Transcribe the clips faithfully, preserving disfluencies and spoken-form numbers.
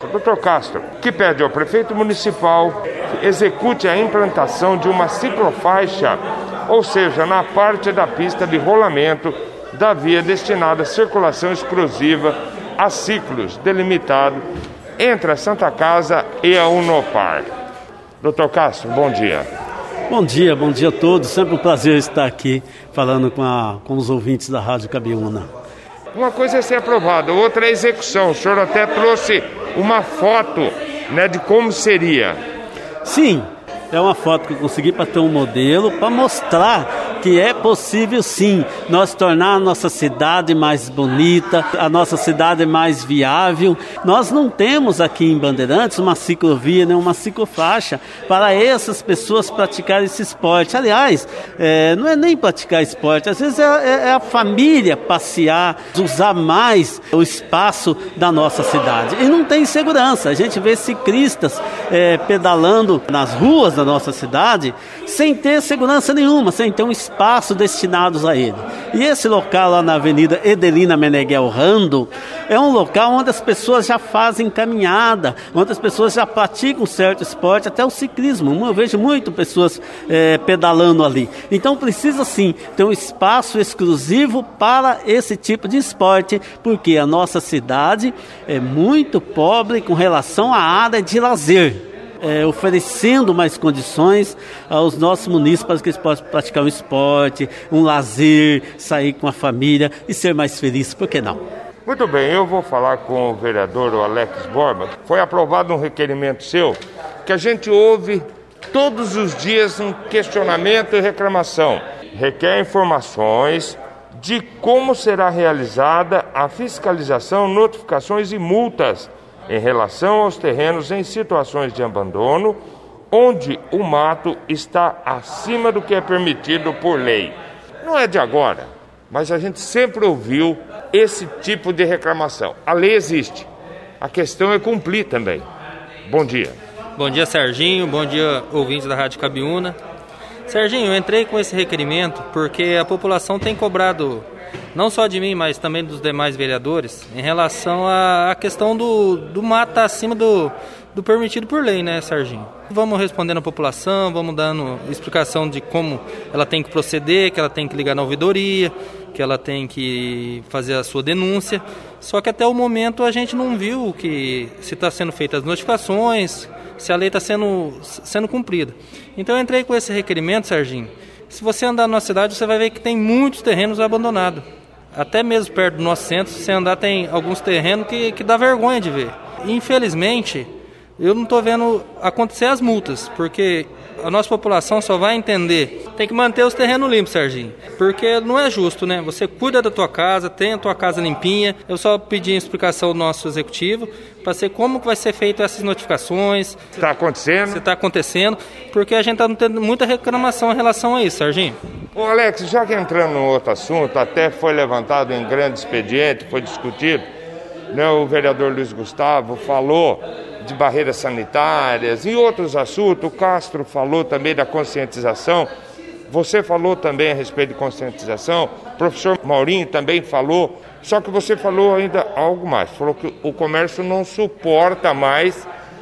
doutor Castro, que pede ao prefeito municipal que execute a implantação de uma ciclofaixa, ou seja, na parte da pista de rolamento da via destinada à circulação exclusiva a ciclos, delimitado entre a Santa Casa e a Unopar. doutor Castro, bom dia. Bom dia, bom dia a todos. Sempre um prazer estar aqui falando com, a, com os ouvintes da Rádio Cabiúna. Uma coisa é ser aprovado, outra é a execução. O senhor até trouxe uma foto, né, de como seria. Sim, é uma foto que eu consegui para ter um modelo, para mostrar que é possível sim nós tornar a nossa cidade mais bonita, a nossa cidade mais viável. Nós não temos aqui em Bandeirantes uma ciclovia, nem uma ciclofaixa para essas pessoas praticarem esse esporte. Aliás, é, não é nem praticar esporte, às vezes é, é, é a família passear, usar mais o espaço da nossa cidade. E não tem segurança, a gente vê ciclistas é, pedalando nas ruas da nossa cidade sem ter segurança nenhuma, sem ter um espaço destinados a ele. E esse local lá na Avenida Edelina Meneghel Rando é um local onde as pessoas já fazem caminhada, onde as pessoas já praticam certo esporte, até o ciclismo. Eu vejo muito pessoas é, pedalando ali. Então precisa sim ter um espaço exclusivo para esse tipo de esporte, porque a nossa cidade é muito pobre com relação à área de lazer. É, oferecendo mais condições aos nossos munícipes para que eles possam praticar um esporte, um lazer, sair com a família e ser mais felizes, por que não? Muito bem, eu vou falar com o vereador Alex Borba. Foi aprovado um requerimento seu que a gente ouve todos os dias um questionamento e reclamação. Requer informações de como será realizada a fiscalização, notificações e multas em relação aos terrenos em situações de abandono, onde o mato está acima do que é permitido por lei. Não é de agora, mas a gente sempre ouviu esse tipo de reclamação. A lei existe, a questão é cumprir também. Bom dia. Bom dia, Serginho, bom dia, ouvintes da Rádio Cabiúna. Serginho, eu entrei com esse requerimento porque a população tem cobrado, não só de mim, mas também dos demais vereadores, em relação à questão do, do mato estar acima do, do permitido por lei, né, Serginho? Vamos respondendo à população, vamos dando explicação de como ela tem que proceder, que ela tem que ligar na ouvidoria, que ela tem que fazer a sua denúncia. Só que até o momento a gente não viu que se está sendo feitas as notificações, se a lei está sendo, sendo cumprida. Então eu entrei com esse requerimento, Serginho. Se você andar na nossa cidade, você vai ver que tem muitos terrenos abandonados. Até mesmo perto do nosso centro, se você andar, tem alguns terrenos que, que dá vergonha de ver. Infelizmente, eu não estou vendo acontecer as multas, porque a nossa população só vai entender. Tem que manter os terrenos limpos, Serginho, porque não é justo, né? Você cuida da tua casa, tem a tua casa limpinha. Eu só pedi a explicação do nosso executivo para ser como que vai ser feito essas notificações. Está acontecendo? Se está acontecendo, porque a gente está tendo muita reclamação em relação a isso, Serginho. Ô Alex, já que entrando no outro assunto, até foi levantado em grande expediente, foi discutido, né? O vereador Luiz Gustavo falou de barreiras sanitárias e outros assuntos. O Castro falou também da conscientização. Você falou também a respeito de conscientização. O professor Maurinho também falou. Só que você falou ainda algo mais. Falou que o comércio não suporta mais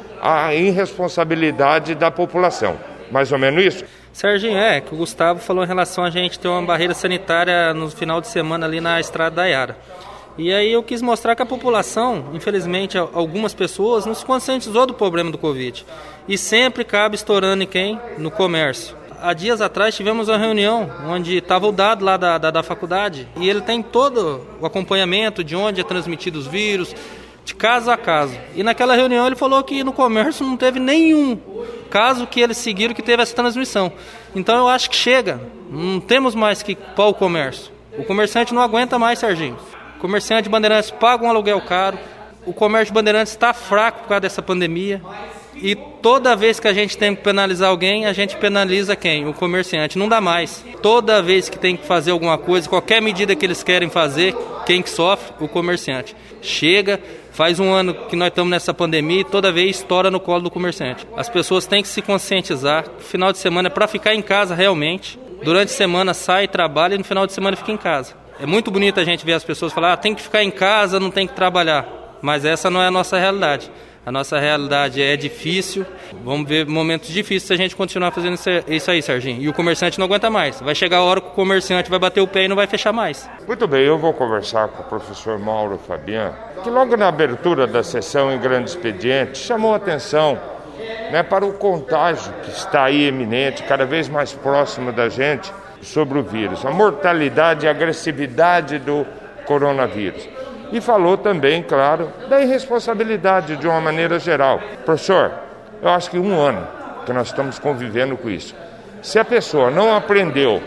a irresponsabilidade da população. Mais ou menos isso? Serginho, é, que o Gustavo falou em relação a gente ter uma barreira sanitária no final de semana ali na Estrada da Iara. E aí eu quis mostrar que a população, infelizmente algumas pessoas, não se conscientizou do problema do Covid. E sempre cabe estourando em quem? No comércio. Há dias atrás tivemos uma reunião onde estava o dado lá da, da, da faculdade e ele tem todo o acompanhamento de onde é transmitido os vírus, de caso a caso. E naquela reunião ele falou que no comércio não teve nenhum caso que eles seguiram que teve essa transmissão. Então eu acho que chega, não temos mais que culpar o comércio. O comerciante não aguenta mais, Serginho. O comerciante de Bandeirantes paga um aluguel caro, o comércio de Bandeirantes está fraco por causa dessa pandemia e toda vez que a gente tem que penalizar alguém, a gente penaliza quem? O comerciante, não dá mais. Toda vez que tem que fazer alguma coisa, qualquer medida que eles querem fazer, quem que sofre? O comerciante. Chega, faz um ano que nós estamos nessa pandemia e toda vez estoura no colo do comerciante. As pessoas têm que se conscientizar, final de semana é para ficar em casa realmente, durante a semana sai, trabalha e no final de semana fica em casa. É muito bonito a gente ver as pessoas falar, ah, tem que ficar em casa, não tem que trabalhar. Mas essa não é a nossa realidade. A nossa realidade é difícil, vamos ver momentos difíceis se a gente continuar fazendo isso aí, Serginho. E o comerciante não aguenta mais. Vai chegar a hora que o comerciante vai bater o pé e não vai fechar mais. Muito bem, eu vou conversar com o professor Mauro Fabian, que logo na abertura da sessão em grande expediente chamou a atenção, né, para o contágio que está aí eminente, cada vez mais próximo da gente, sobre o vírus, a mortalidade e a agressividade do coronavírus. E falou também, claro, da irresponsabilidade de uma maneira geral. Professor, eu acho que um ano que nós estamos convivendo com isso. Se a pessoa não aprendeu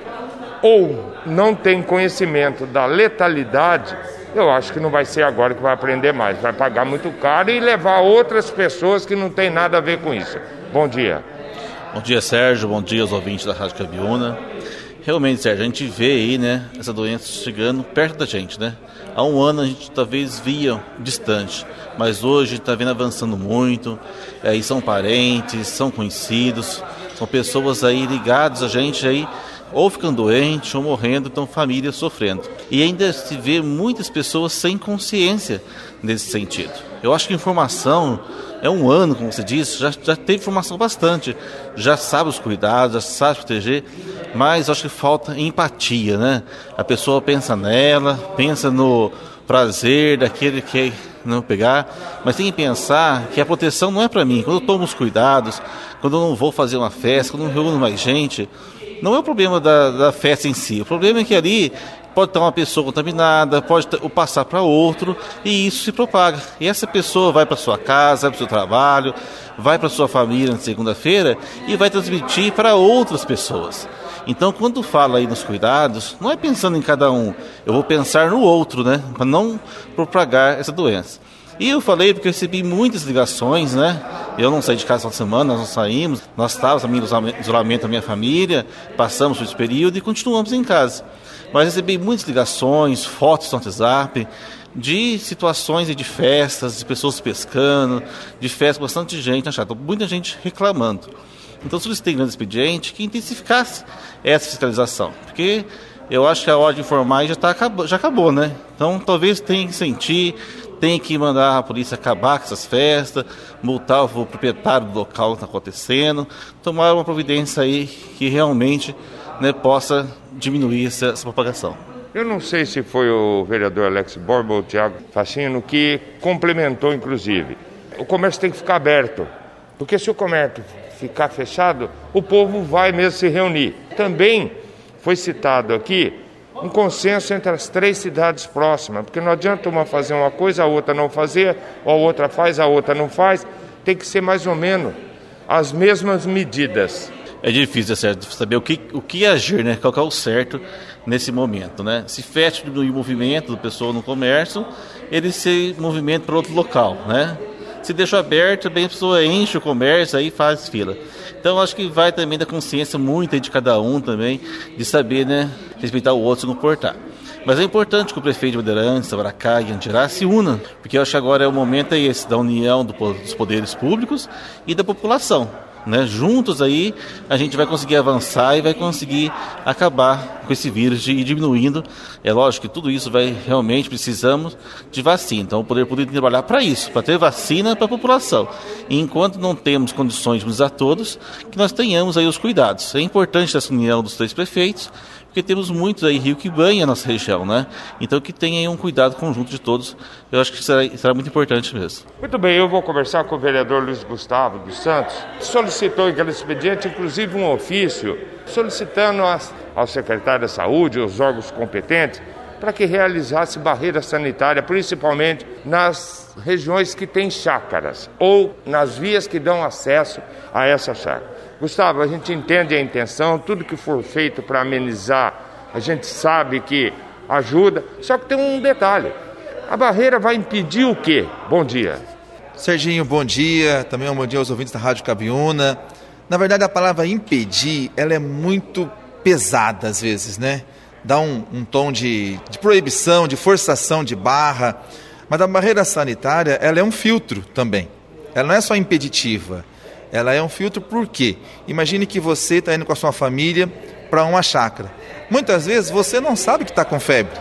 ou não tem conhecimento da letalidade, eu acho que não vai ser agora que vai aprender mais. Vai pagar muito caro e levar outras pessoas que não tem nada a ver com isso. Bom dia. Bom dia, Sérgio. Bom dia aos ouvintes da Rádio Cabiúna. Realmente, Sérgio, a gente vê aí, né, essa doença chegando perto da gente, né? Há um ano a gente talvez via distante, mas hoje está vendo avançando muito, aí são parentes, são conhecidos, são pessoas aí ligadas a gente aí, ou ficando doentes, ou morrendo, então famílias sofrendo. E ainda se vê muitas pessoas sem consciência nesse sentido. Eu acho que informação, é um ano, como você disse, já, já teve informação bastante, já sabe os cuidados, já sabe proteger, mas acho que falta empatia, né? A pessoa pensa nela, pensa no prazer daquele que não pegar, mas tem que pensar que a proteção não é para mim. Quando eu tomo os cuidados, quando eu não vou fazer uma festa, quando eu não reúno mais gente, não é o problema da, da festa em si. O problema é que ali pode estar uma pessoa contaminada, pode passar para outro e isso se propaga. E essa pessoa vai para sua casa, vai para o seu trabalho, vai para sua família na segunda-feira e vai transmitir para outras pessoas. Então, quando fala aí nos cuidados, não é pensando em cada um, eu vou pensar no outro, né, para não propagar essa doença. E eu falei porque eu recebi muitas ligações, né? Eu não saí de casa essa semana, nós não saímos, nós estávamos em isolamento da minha família, passamos por esse período e continuamos em casa. Mas recebi muitas ligações, fotos no WhatsApp, de situações de festas, de pessoas pescando, de festas com bastante gente na chácara, muita gente reclamando. Então solicitei grande expediente que intensificasse essa fiscalização, porque eu acho que a ordem de informar já, tá, já acabou, né? Então talvez tenha que sentir, tem que mandar a polícia acabar com essas festas, multar o proprietário do local que está acontecendo, tomar uma providência aí que realmente, né, possa diminuir essa, essa propagação. Eu não sei se foi o vereador Alex Borba ou o Tiago Facchino que complementou, inclusive. O comércio tem que ficar aberto, porque se o comércio ficar fechado, o povo vai mesmo se reunir. Também foi citado aqui um consenso entre as três cidades próximas, porque não adianta uma fazer uma coisa, a outra não fazer, ou a outra faz, a outra não faz. Tem que ser mais ou menos as mesmas medidas. É difícil, é certo, saber o que, o que agir, né? Qual que é o certo nesse momento, né? Se fecha o movimento do pessoal no comércio, ele se movimenta para outro local, né? Se deixa aberto, bem, a pessoa enche o comércio aí e faz fila. Então acho que vai também da consciência muito aí de cada um também, de saber, né, respeitar o outro e se comportar. Mas é importante que o prefeito de Bandeirantes, Abracá e Andirá se unam, porque eu acho que agora é o momento é esse, da união do, dos poderes públicos e da população. Né? Juntos aí a gente vai conseguir avançar e vai conseguir acabar com esse vírus e ir diminuindo. É lógico que tudo isso vai realmente precisamos de vacina, então o poder público tem que trabalhar para isso, para ter vacina para a população. E enquanto não temos condições de imunizar todos, que nós tenhamos aí os cuidados. É importante essa união dos três prefeitos, porque temos muitos aí rio que banha a nossa região, né? Então que tenha aí um cuidado conjunto de todos, eu acho que será, será muito importante mesmo. Muito bem, eu vou conversar com o vereador Luiz Gustavo dos Santos, que solicitou em aquele expediente, inclusive um ofício, solicitando as, ao secretário da Saúde, aos órgãos competentes, para que realizasse barreira sanitária, principalmente nas regiões que têm chácaras, ou nas vias que dão acesso a essa chácara. Gustavo, a gente entende a intenção, tudo que for feito para amenizar, a gente sabe que ajuda, só que tem um detalhe, a barreira vai impedir o quê? Bom dia. Serginho, bom dia, também um bom dia aos ouvintes da Rádio Cabiúna. Na verdade, a palavra impedir, ela é muito pesada às vezes, né? Dá um, um tom de, de proibição, de forçação de barra, mas a barreira sanitária, ela é um filtro também, ela não é só impeditiva. Ela é um filtro por quê? Imagine que você está indo com a sua família para uma chácara. Muitas vezes você não sabe que está com febre.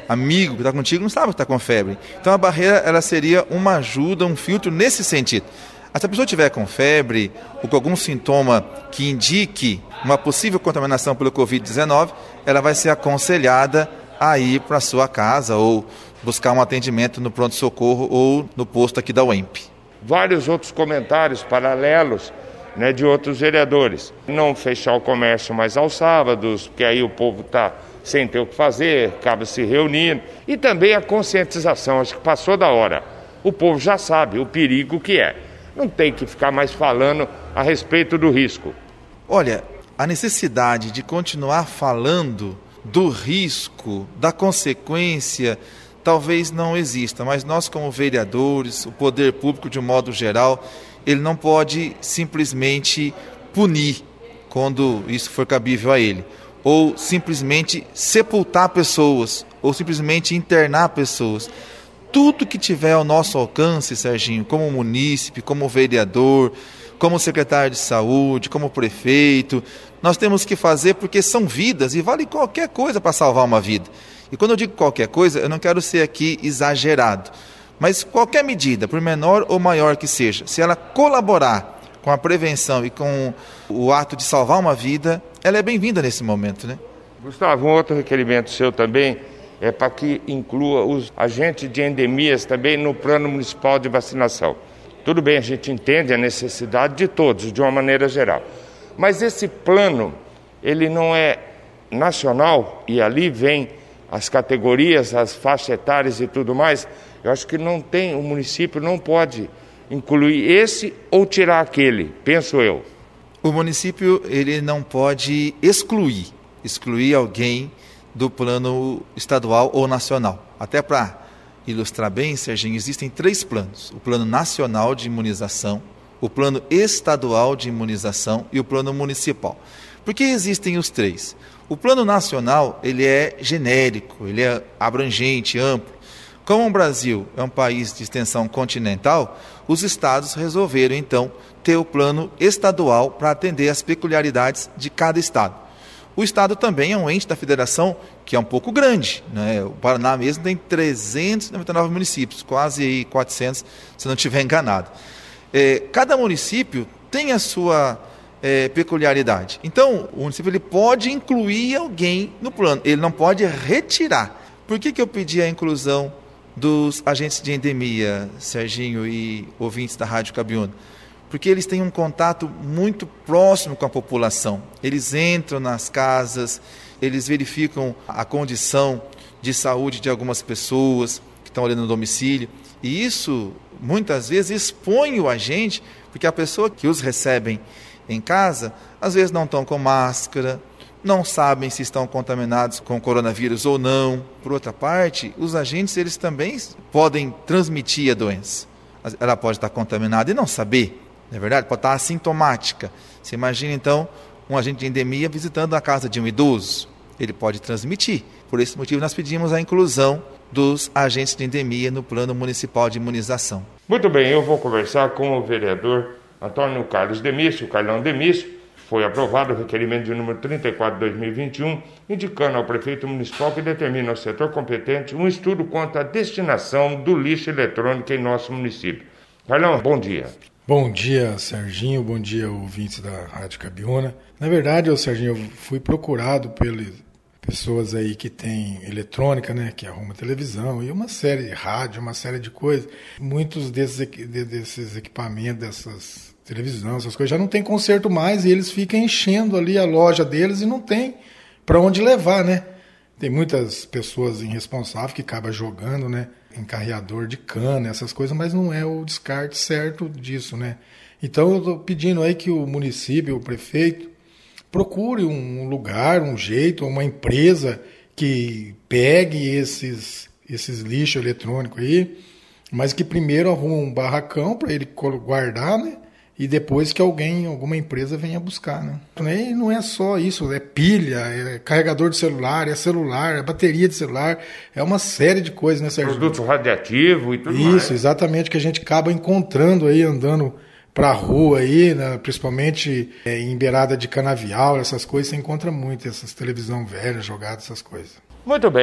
amigo que está contigo não sabe que está com febre. Então a barreira ela seria uma ajuda, um filtro nesse sentido. Se a pessoa tiver com febre ou com algum sintoma que indique uma possível contaminação pelo covid dezenove, ela vai ser aconselhada a ir para a sua casa ou buscar um atendimento no pronto-socorro ou no posto aqui da U E M P. Vários outros comentários paralelos, né, de outros vereadores. Não fechar o comércio mais aos sábados, porque aí o povo está sem ter o que fazer, acaba se reunindo. E também a conscientização, acho que passou da hora. O povo já sabe o perigo que é. Não tem que ficar mais falando a respeito do risco. Olha, a necessidade de continuar falando do risco, da consequência, talvez não exista, mas nós como vereadores, o poder público de um modo geral, ele não pode simplesmente punir quando isso for cabível a ele, ou simplesmente sepultar pessoas, ou simplesmente internar pessoas. Tudo que tiver ao nosso alcance, Serginho, como munícipe, como vereador, como secretário de saúde, como prefeito, nós temos que fazer porque são vidas e vale qualquer coisa para salvar uma vida. E quando eu digo qualquer coisa, eu não quero ser aqui exagerado, mas qualquer medida, por menor ou maior que seja, se ela colaborar com a prevenção e com o ato de salvar uma vida, ela é bem-vinda nesse momento, né? Gustavo, um outro requerimento seu também é para que inclua os agentes de endemias também no plano municipal de vacinação. Tudo bem, a gente entende a necessidade de todos, de uma maneira geral. Mas esse plano, ele não é nacional e ali vem as categorias, as faixas etárias e tudo mais. Eu acho que não tem, o município não pode incluir esse ou tirar aquele, penso eu. O município ele não pode excluir, excluir alguém do plano estadual ou nacional. Até para ilustrar bem, Serginho, existem três planos. O plano nacional de imunização, o plano estadual de imunização e o plano municipal. Por que existem os três? O plano nacional ele é genérico, ele é abrangente, amplo. Como o Brasil é um país de extensão continental, os estados resolveram, então, ter o plano estadual para atender às peculiaridades de cada estado. O estado também é um ente da federação que é um pouco grande, né? O Paraná mesmo tem trezentos e noventa e nove municípios, quase quatrocentos, se não estiver enganado. É, cada município tem a sua é, peculiaridade. Então, o município ele pode incluir alguém no plano, ele não pode retirar. Por que que eu pedi a inclusão dos agentes de endemia, Serginho e ouvintes da Rádio Cabiúna? Porque eles têm um contato muito próximo com a população. Eles entram nas casas, eles verificam a condição de saúde de algumas pessoas que estão ali no domicílio. E isso, muitas vezes, expõe o agente, porque a pessoa que os recebem em casa, às vezes não estão com máscara, não sabem se estão contaminados com coronavírus ou não. Por outra parte, os agentes eles também podem transmitir a doença. Ela pode estar contaminada e não saber. Não é verdade? Pode estar assintomática. Você imagina, então, um agente de endemia visitando a casa de um idoso. Ele pode transmitir. Por esse motivo, nós pedimos a inclusão dos agentes de endemia no plano municipal de imunização. Muito bem, eu vou conversar com o vereador Antônio Carlos Demício, Carlão Demício. Foi aprovado o requerimento de número trinta e quatro de dois mil e vinte e um, indicando ao prefeito municipal que determina ao setor competente um estudo quanto à destinação do lixo eletrônico em nosso município. Carlão, bom dia. Bom dia, Serginho. Bom dia, ouvintes da Rádio Cabiúna. Na verdade, eu, Serginho, eu fui procurado pelas pessoas aí que têm eletrônica, né, que arruma televisão e uma série de rádio, uma série de coisas. Muitos desses, desses equipamentos, dessas televisão, essas coisas, já não tem conserto mais e eles ficam enchendo ali a loja deles e não tem para onde levar, né? Tem muitas pessoas irresponsáveis que acabam jogando, né? Encarreador de cana, essas coisas, mas não é o descarte certo disso, né? Então eu estou pedindo aí que o município, o prefeito, procure um lugar, um jeito, uma empresa que pegue esses, esses lixos eletrônicos aí, mas que primeiro arruma um barracão para ele guardar, né? E depois que alguém, alguma empresa venha buscar, né? E não é só isso, é pilha, é carregador de celular, é celular, é bateria de celular, é uma série de coisas, né, Sérgio? Produto radioativo e tudo isso, mais. Isso, exatamente, que a gente acaba encontrando aí, andando pra rua aí, né, principalmente é, em beirada de canavial, essas coisas, você encontra muito, essas televisão velha jogada, essas coisas. Muito bem.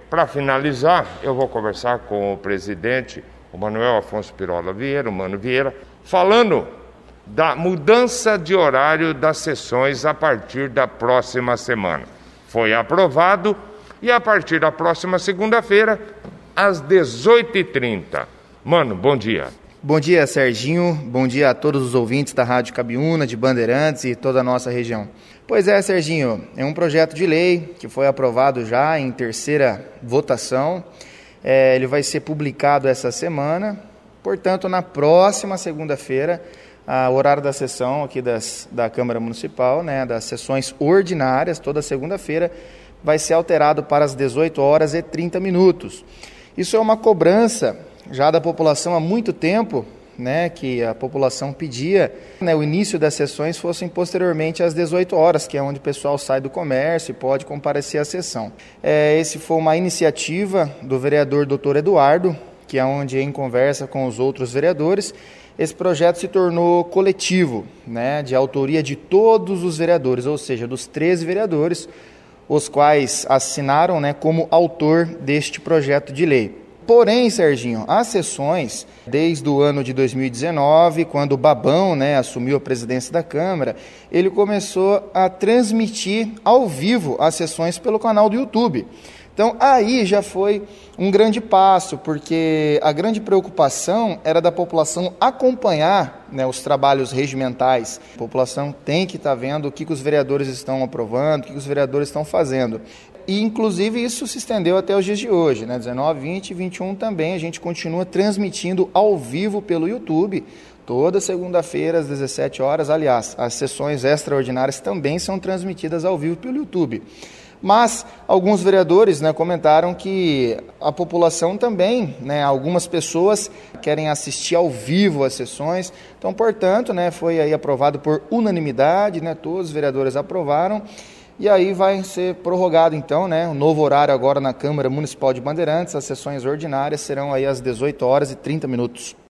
para finalizar, eu vou conversar com o presidente, o Manuel Afonso Pirola Vieira, o Mano Vieira, falando da mudança de horário das sessões a partir da próxima semana. Foi aprovado e a partir da próxima segunda-feira, às dezoito e trinta. Mano, bom dia. Bom dia, Serginho. Bom dia a todos os ouvintes da Rádio Cabiúna, de Bandeirantes e toda a nossa região. Pois é, Serginho, é um projeto de lei que foi aprovado já em terceira votação. É, ele vai ser publicado essa semana, portanto, na próxima segunda-feira, o horário da sessão aqui das, da Câmara Municipal, né, das sessões ordinárias, toda segunda-feira, vai ser alterado para as dezoito horas e trinta minutos. Isso é uma cobrança já da população há muito tempo, né, que a população pedia, né, o início das sessões fossem posteriormente às dezoito horas, que é onde o pessoal sai do comércio e pode comparecer à sessão. É, esse foi uma iniciativa do vereador doutor Eduardo, que é onde, em conversa com os outros vereadores, esse projeto se tornou coletivo, né, de autoria de todos os vereadores, ou seja, dos treze vereadores, os quais assinaram, né, como autor deste projeto de lei. Porém, Serginho, as sessões, desde o ano de dois mil e dezenove, quando o Babão, né, assumiu a presidência da Câmara, ele começou a transmitir ao vivo as sessões pelo canal do YouTube. Então, aí já foi um grande passo, porque a grande preocupação era da população acompanhar, né, os trabalhos regimentais. A população tem que estar vendo o que, que os vereadores estão aprovando, o que, que os vereadores estão fazendo. E, inclusive, isso se estendeu até os dias de hoje, né? dezenove, vinte e vinte e um também. A gente continua transmitindo ao vivo pelo YouTube, toda segunda-feira às dezessete horas. Aliás, as sessões extraordinárias também são transmitidas ao vivo pelo YouTube. Mas alguns vereadores, né, comentaram que a população também, né, algumas pessoas querem assistir ao vivo as sessões. Então, portanto, né, foi aí aprovado por unanimidade, né, todos os vereadores aprovaram. E aí vai ser prorrogado, então, né, um novo horário agora na Câmara Municipal de Bandeirantes. As sessões ordinárias serão aí às dezoito horas e trinta minutos.